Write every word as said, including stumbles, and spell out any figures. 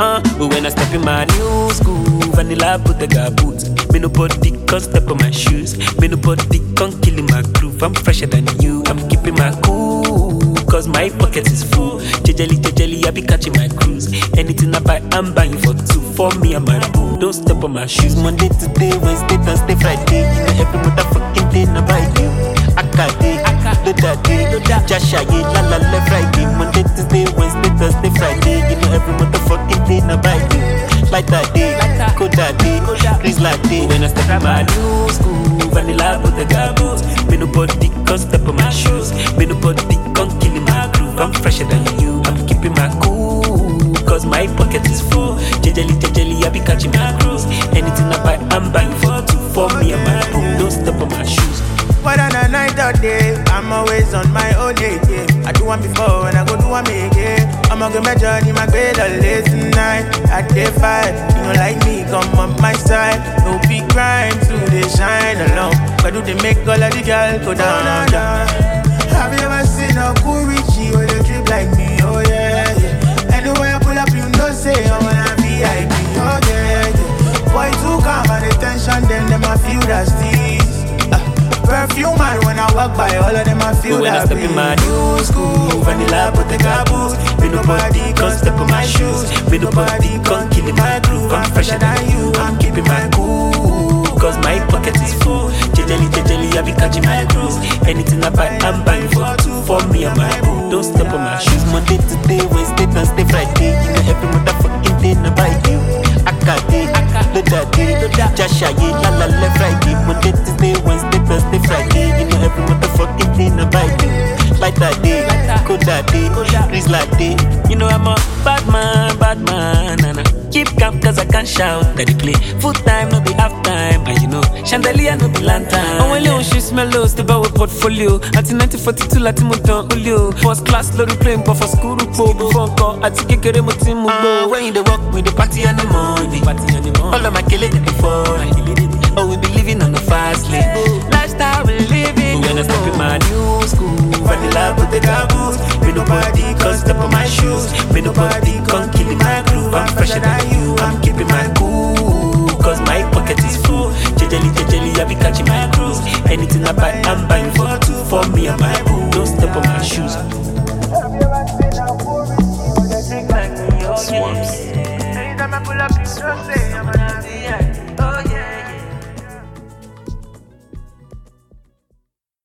Uh, but when I step in my new school, vanilla Bottega boots. Me nobody can step on my shoes. Me nobody can kill in my groove. I'm fresher than you. I'm keeping my cool, cause my pocket is full. Jejely, jejely, I be catching my cruise. Anything I buy, I'm buying for two. For me and my boo. Don't step on my shoes. Monday to day, Wednesday, Thursday, Friday. You know every motherfucking day, I buy you. Akade, Loda day, Jasha, ye, la la la Friday. Monday, Tuesday, Wednesday, Thursday, Friday. You know every motherfucking day, I buy you. Like that day, Koda day, Rizla day. When I step in my new school, vanilla Bottega boots. Me nobody can step on my shoes. Me nobody can kill in my groove. I'm fresher than you. I'm keeping my cool, cause my pocket is full. Jejely, jejely, I be catching my cruise. Anything I buy, I'm buying for two. For me and my boo. Don't step on my shoes. Whether on a night or day, I'm always on my own day, yeah. I do one before and I go do one again. I'ma get my journey, my grade all late tonight. At day five, you know like me, come on my side. No big crime, to they shine along. But do they make all of the girl go down, down, down. Have you ever seen a cool Richie with a drip like me? Oh yeah, yeah. Anywhere I pull up, you know say I wanna be I P. Oh yeah, yeah. Boy too calm and attention, then them I feel that steez. Perfume man when I walk by, all of them I feel when that. When I step in my new school, vanilla Bottega boots. Me nobody can step on my shoes. Me nobody can kill in my groove. I'm fresher than you. I'm keeping my cool, cause my pocket is full. Jejely, jejely, I be catching my cruise. Anything I buy, I'm buying for two. For me and my boo. Don't step on my shoes. Monday to day, Wednesday, Thursday, Friday. You know every motherfucking day I buy you. Akade, Loda day, Jasha, ye, la la la Friday. Monday, Tuesday, Wednesday, Thursday, Friday. You know every motherfucking day I buy you. Like that day, Koda day, Rizla day. You know I'm a bad man, bad man, and I keep calm cause I can't shout at the play. Full time, no be half time, and you know chandelier, no be lantern. And when you shoot smell low, step out with portfolio. At nineteen forty-two, Latin Mutan Ulio. First class, lorry plane, but for school, Rupo. Before call, at Kekere Motimu. Uh, when you the walk with the party in the morning, party in the morning. All of my killing it before. Oh, we be living on the fast lane. Lifestyle we living. When I step in my new school, vanilla Bottega boots. Me nobody can step on my shoes. Me nobody can kill in my groove. I'm fresher than you. I'm keeping my cool, cause my pocket is full. Jejely, jejely, I be catching my cruise. Anything I buy, I'm buying for two. For me and my boo. Don't step on my shoes. Swamps.